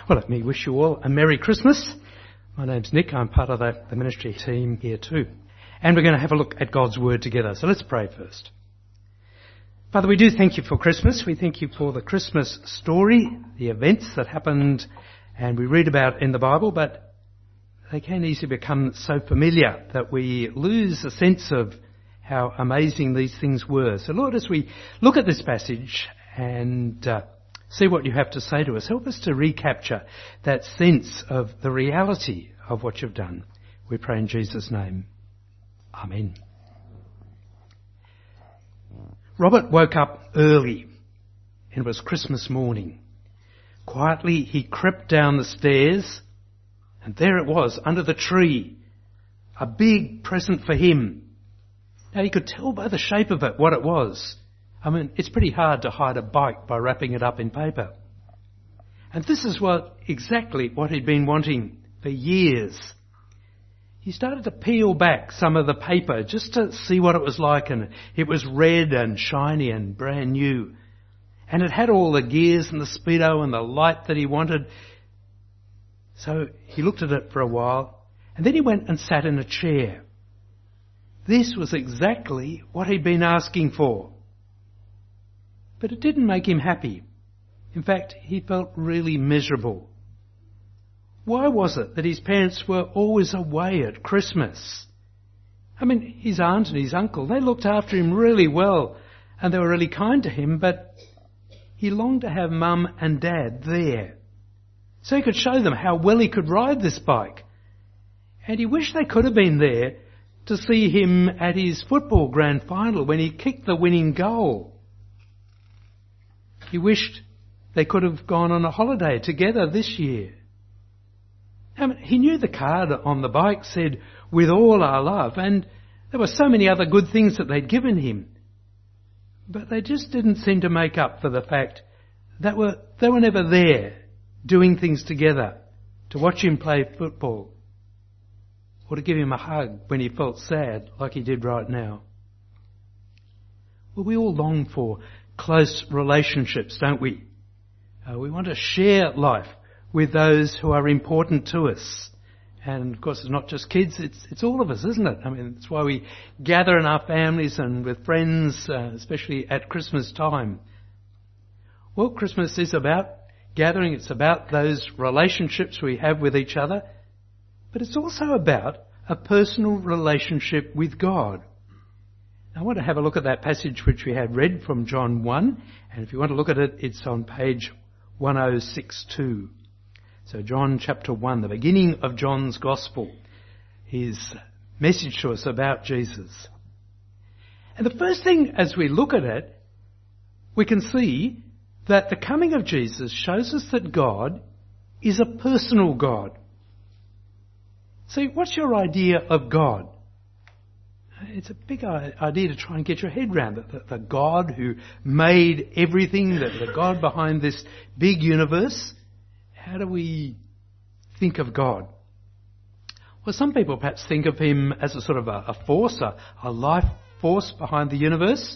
Well, let me wish you all a Merry Christmas. My name's Nick. I'm part of the ministry team here too. And we're going to have a look at God's Word together. So let's pray first. Father, we do thank you for Christmas. We thank you for the Christmas story, the events that happened and we read about in the Bible, but they can easily become so familiar that we lose a sense of how amazing these things were. So Lord, as we look at this passage and see what you have to say to us, help us to recapture that sense of the reality of what you've done. We pray in Jesus' name. Amen. Robert woke up early. It was Christmas morning. Quietly he crept down the stairs, and there it was under the tree. A big present for him. Now he could tell by the shape of it what it was. I mean, it's pretty hard to hide a bike by wrapping it up in paper. And this is exactly what he'd been wanting for years. He started to peel back some of the paper just to see what it was like, and it was red and shiny and brand new. And it had all the gears and the speedo and the light that he wanted. So he looked at it for a while, and then he went and sat in a chair. This was exactly what he'd been asking for. But it didn't make him happy. In fact, he felt really miserable. Why was it that his parents were always away at Christmas? I mean, his aunt and his uncle, they looked after him really well and they were really kind to him, but he longed to have Mum and Dad there so he could show them how well he could ride this bike. And he wished they could have been there to see him at his football grand final when he kicked the winning goal. He wished they could have gone on a holiday together this year. I mean, he knew the card on the bike said, "With all our love," and there were so many other good things that they'd given him. But they just didn't seem to make up for the fact that they were never there doing things together, to watch him play football, or to give him a hug when he felt sad like he did right now. Well, we all long for close relationships, don't we? We want to share life with those who are important to us. And of course it's not just kids, it's all of us, isn't it? I mean, it's why we gather in our families and with friends, especially at Christmas time. Well, Christmas is about gathering, it's about those relationships we have with each other, but it's also about a personal relationship with God. I want to have a look at that passage which we had read from John 1, and if you want to look at it, it's on page 1062. So John chapter 1, the beginning of John's Gospel, his message to us about Jesus. And the first thing as we look at it, we can see that the coming of Jesus shows us that God is a personal God. See, what's your idea of God? It's a big idea to try and get your head around it. The God who made everything, the God behind this big universe. How do we think of God? Well, some people perhaps think of him as a sort of a force, a life force behind the universe.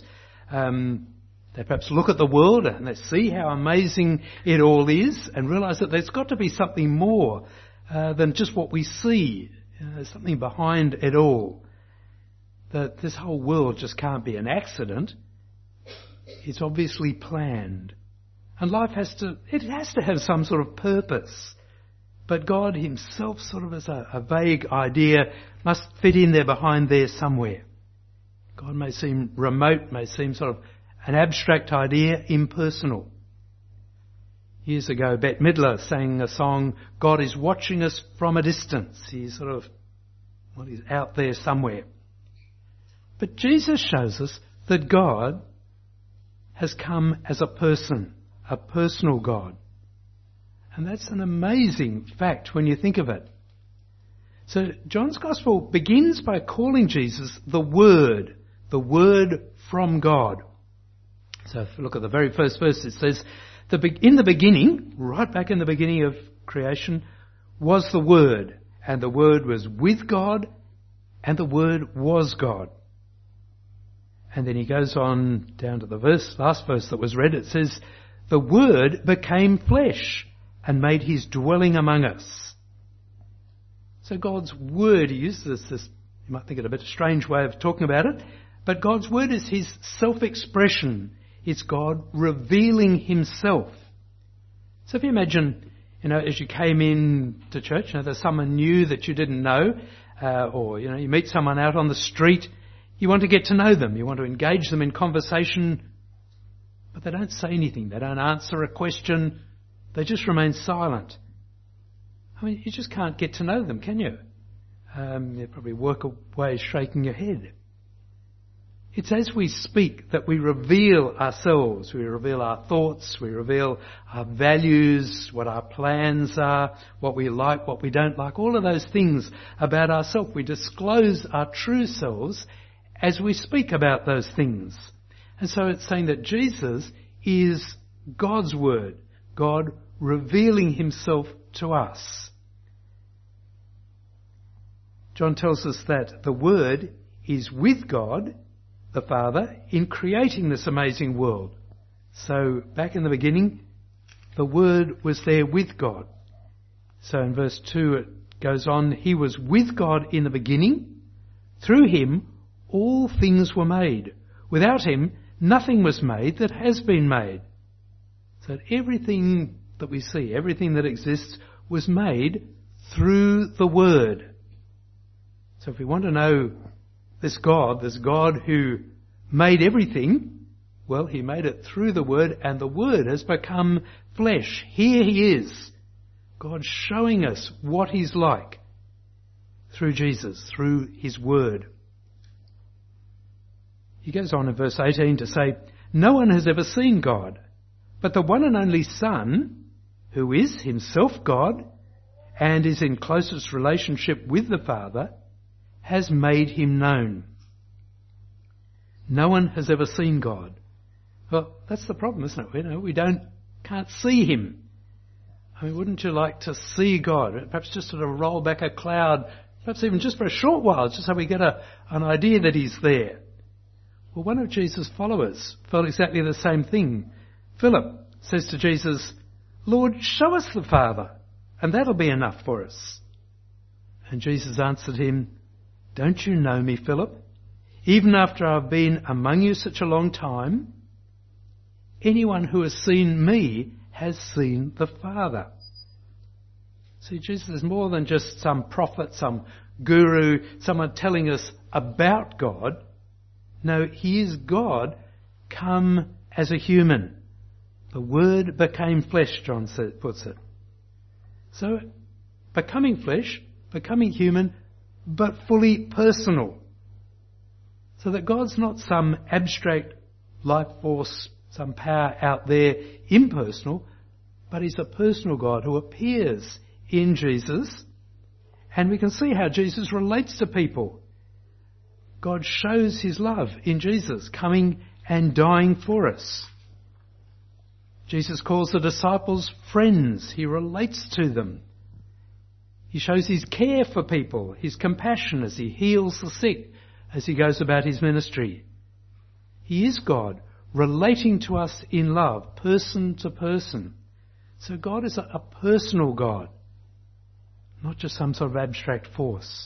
They perhaps look at the world and they see how amazing it all is and realise that there's got to be something more than just what we see. There's something behind it all. That this whole world just can't be an accident. It's obviously planned. And life has to have some sort of purpose. But God himself, sort of as a vague idea, must fit in there behind there somewhere. God may seem remote, may seem sort of an abstract idea, impersonal. Years ago, Bette Midler sang a song, "God is watching us from a distance." He's he's out there somewhere. But Jesus shows us that God has come as a person, a personal God. And that's an amazing fact when you think of it. So John's Gospel begins by calling Jesus the Word from God. So if you look at the very first verse, it says, in the beginning, right back in the beginning of creation, was the Word, and the Word was with God, and the Word was God. And then he goes on down to the last verse that was read. It says, the Word became flesh and made his dwelling among us. So God's word, he uses this, you might think it a bit of a strange way of talking about it, but God's word is his self-expression. It's God revealing himself. So if you imagine, as you came in to church, there's someone new that you didn't know, or you meet someone out on the street, you want to get to know them, you want to engage them in conversation, but they don't say anything, they don't answer a question, they just remain silent. You just can't get to know them, can you? You probably work away shaking your head. It's as we speak that we reveal ourselves, we reveal our thoughts, we reveal our values, what our plans are, what we like, what we don't like, all of those things about ourselves. We disclose our true selves as we speak about those things. And so it's saying that Jesus is God's word, God revealing himself to us. John tells us that the word is with God, the Father, in creating this amazing world. So back in the beginning, the Word was there with God. So in verse 2 it goes on, he was with God in the beginning. Through him all things were made. Without him nothing was made that has been made. So everything that we see, everything that exists was made through the Word. So if we want to know this God who made everything, well, he made it through the Word, and the Word has become flesh. Here he is, God showing us what he's like through Jesus, through his Word. He goes on in verse 18 to say, no one has ever seen God, but the one and only Son, who is himself God and is in closest relationship with the Father, has made him known. No one has ever seen God. Well, that's the problem, isn't it? We can't see him. Wouldn't you like to see God? Perhaps just sort of roll back a cloud, perhaps even just for a short while, just so we get an idea that he's there. Well, one of Jesus' followers felt exactly the same thing. Philip says to Jesus, Lord, show us the Father, and that'll be enough for us. And Jesus answered him, don't you know me, Philip? Even after I've been among you such a long time, anyone who has seen me has seen the Father. See, Jesus is more than just some prophet, some guru, someone telling us about God. No, he is God come as a human. The Word became flesh, John puts it. So, becoming flesh, becoming human, but fully personal. So that God's not some abstract life force, some power out there, impersonal, but he's a personal God who appears in Jesus. And we can see how Jesus relates to people. God shows his love in Jesus, coming and dying for us. Jesus calls the disciples friends. He relates to them. He shows his care for people, his compassion as he heals the sick, as he goes about his ministry. He is God, relating to us in love, person to person. So God is a personal God, not just some sort of abstract force.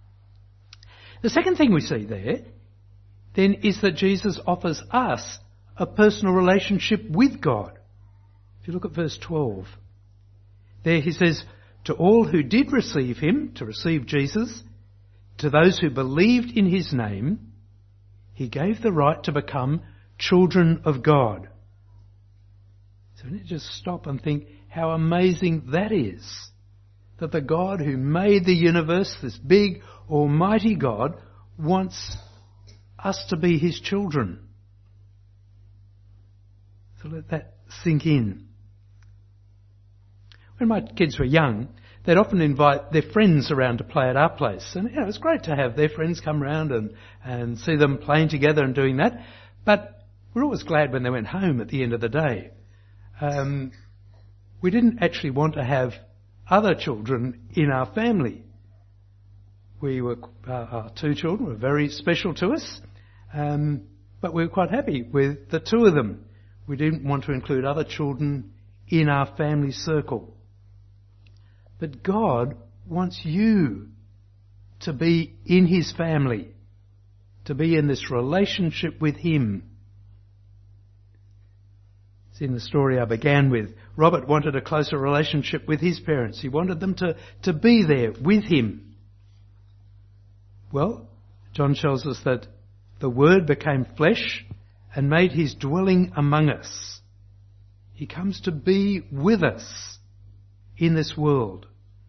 The second thing we see there, then, is that Jesus offers us a personal relationship with God. If you look at verse 12, there he says, to all who did receive him, to receive Jesus, to those who believed in his name, he gave the right to become children of God. So we need to just stop and think how amazing that is. That the God who made the universe, this big, almighty God, wants us to be his children. So let that sink in. When my kids were young, they'd often invite their friends around to play at our place. And it's great to have their friends come round and see them playing together and doing that. But we're always glad when they went home at the end of the day. We didn't actually want to have other children in our family. Our two children were very special to us, but we were quite happy with the two of them. We didn't want to include other children in our family circle. But God wants you to be in his family, to be in this relationship with him. It's in the story I began with. Robert wanted a closer relationship with his parents. He wanted them to be there with him. Well, John tells us that the Word became flesh and made his dwelling among us. He comes to be with us in this world.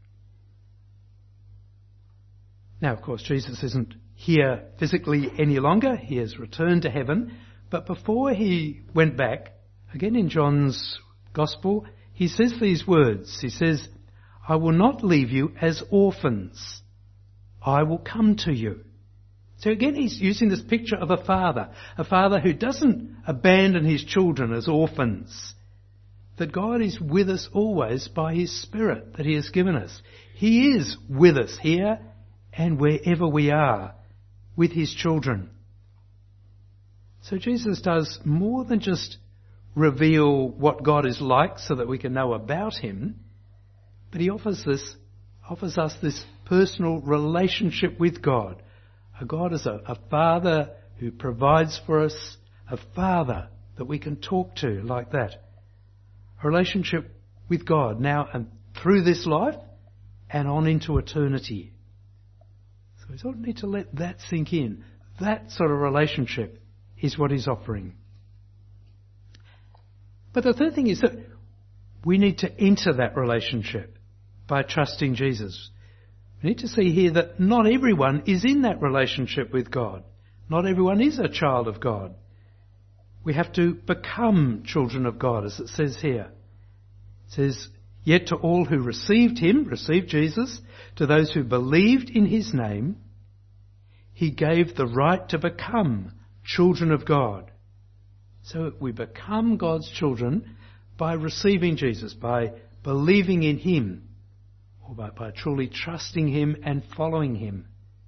Now, of course, Jesus isn't here physically any longer. He has returned to heaven. But before he went back, again in John's Gospel, he says these words. He says, I will not leave you as orphans. I will come to you. So again, he's using this picture of a father who doesn't abandon his children as orphans. That God is with us always by his Spirit that he has given us. He is with us here and wherever we are with his children. So Jesus does more than just reveal what God is like so that we can know about him, but he offers us this personal relationship with God. A God is a father who provides for us, a father that we can talk to like that. A relationship with God now and through this life and on into eternity. So we sort of need to let that sink in. That sort of relationship is what he's offering. But the third thing is that we need to enter that relationship by trusting Jesus. We need to see here that not everyone is in that relationship with God. Not everyone is a child of God. We have to become children of God, as it says here. It says, yet to all who received Jesus, to those who believed in his name, he gave the right to become children of God. So we become God's children by receiving Jesus, by believing in him, or by truly trusting him and following him.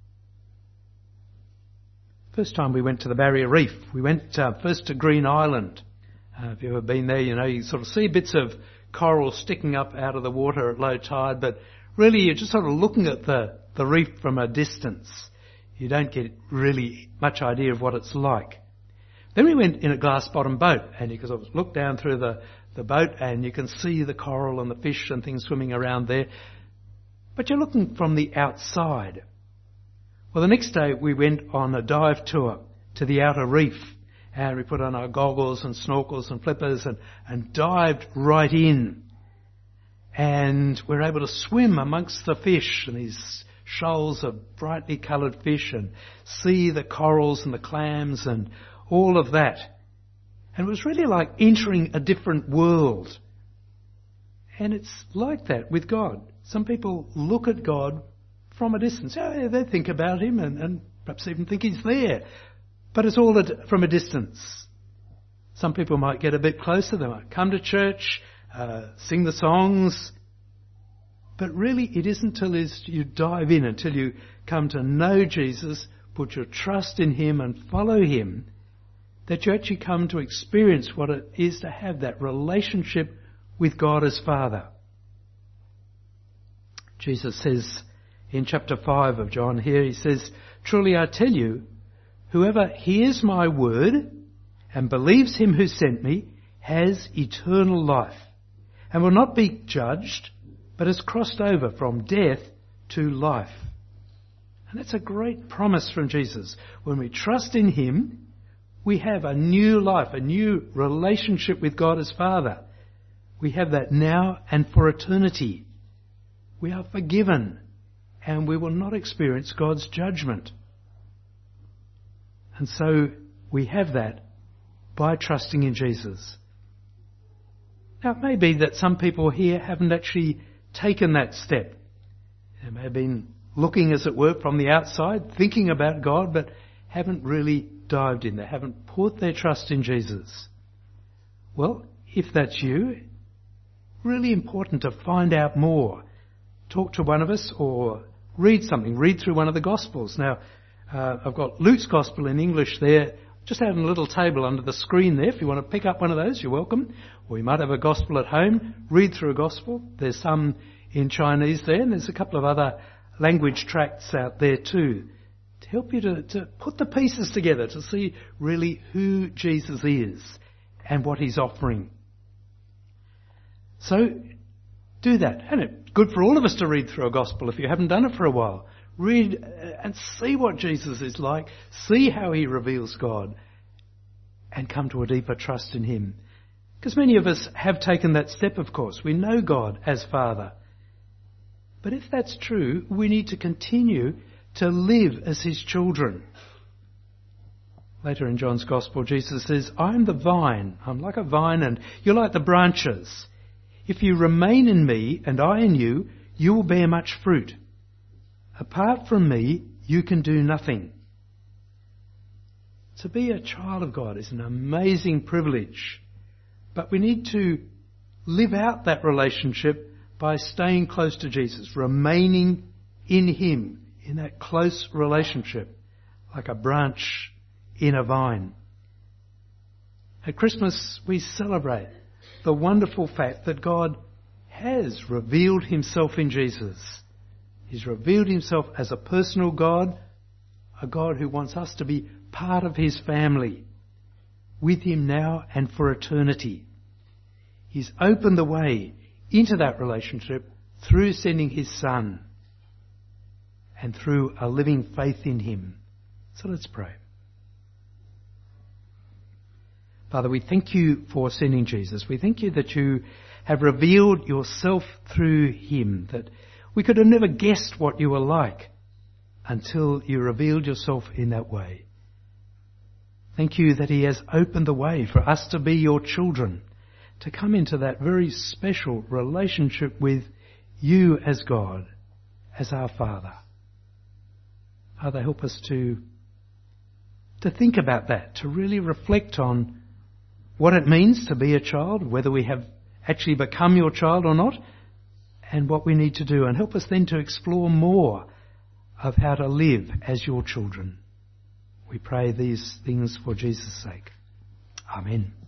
First time we went to the Barrier Reef, we went first to Green Island. If you've ever been there, you sort of see bits of coral sticking up out of the water at low tide, but really you're just sort of looking at the reef from a distance. You don't get really much idea of what it's like. Then we went in a glass-bottom boat, and you can sort of look down through the boat and you can see the coral and the fish and things swimming around there. But you're looking from the outside. Well, the next day we went on a dive tour to the outer reef, and we put on our goggles and snorkels and flippers and dived right in. And we're able to swim amongst the fish and these shoals of brightly coloured fish and see the corals and the clams and all of that. And it was really like entering a different world. And it's like that with God. Some people look at God from a distance. Oh, they think about him and perhaps even think he's there. But it's all from a distance. Some people might get a bit closer. They might come to church, sing the songs. But really it isn't until you dive in, until you come to know Jesus, put your trust in him and follow him, that you actually come to experience what it is to have that relationship with God as Father. Jesus says in chapter 5 of John here, he says, truly I tell you, whoever hears my word and believes him who sent me has eternal life and will not be judged, but has crossed over from death to life. And that's a great promise from Jesus. When we trust in him, we have a new life, a new relationship with God as Father. We have that now and for eternity. We are forgiven and we will not experience God's judgment. And so we have that by trusting in Jesus. Now it may be that some people here haven't actually taken that step. They may have been looking, as it were, from the outside, thinking about God, but haven't really dived in. They haven't put their trust in Jesus. Well, if that's you, really important to find out more. Talk to one of us or read something. Read through one of the Gospels. Now, I've got Luke's Gospel in English there, just out on a little table under the screen there. If you want to pick up one of those, you're welcome. Or you might have a Gospel at home. Read through a Gospel. There's some in Chinese there, and there's a couple of other language tracts out there too, to help you to put the pieces together, to see really who Jesus is and what he's offering. So, do that. And it's good for all of us to read through a gospel if you haven't done it for a while. Read and see what Jesus is like, see how he reveals God, and come to a deeper trust in him. Because many of us have taken that step, of course. We know God as Father. But if that's true, we need to continue to live as his children. Later in John's Gospel, Jesus says, I am the vine. I'm like a vine and you're like the branches. If you remain in me and I in you, you will bear much fruit. Apart from me, you can do nothing. To be a child of God is an amazing privilege. But we need to live out that relationship by staying close to Jesus, remaining in him, in that close relationship, like a branch in a vine. At Christmas, we celebrate the wonderful fact that God has revealed himself in Jesus. He's revealed himself as a personal God, a God who wants us to be part of his family, with him now and for eternity. He's opened the way into that relationship through sending his Son and through a living faith in him. So let's pray. Father, we thank you for sending Jesus. We thank you that you have revealed yourself through him, that we could have never guessed what you were like until you revealed yourself in that way. Thank you that he has opened the way for us to be your children, to come into that very special relationship with you as God, as our Father. Father, help us to think about that, to really reflect on what it means to be a child, whether we have actually become your child or not, and what we need to do. And help us then to explore more of how to live as your children. We pray these things for Jesus' sake. Amen.